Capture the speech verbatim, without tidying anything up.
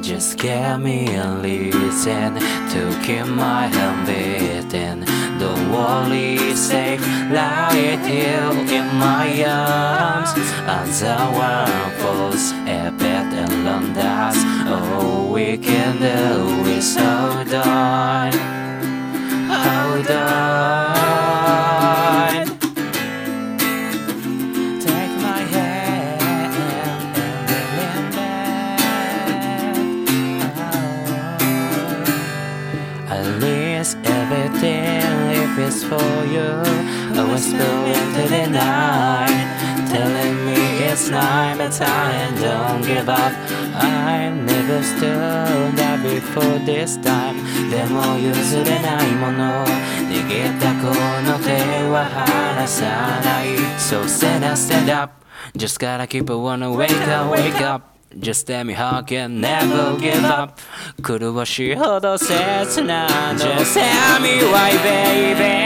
Just give me a reason to keep my heart beating. Don't worry, stay right here in my arms. As the world falls apart around us, all we can do is hold on, hold on. Take my hand and lean back. At least everything if it's for you. I whisper into the night, telling me it's time, but I don't give up. I never stood up before this time. でも譲れないもの、逃げたこの手は離さない。So stand up, stand up, just gotta keep it wanna wake up, wake up.Just tell me how can never give up. 苦しいほど切な Just tell me why baby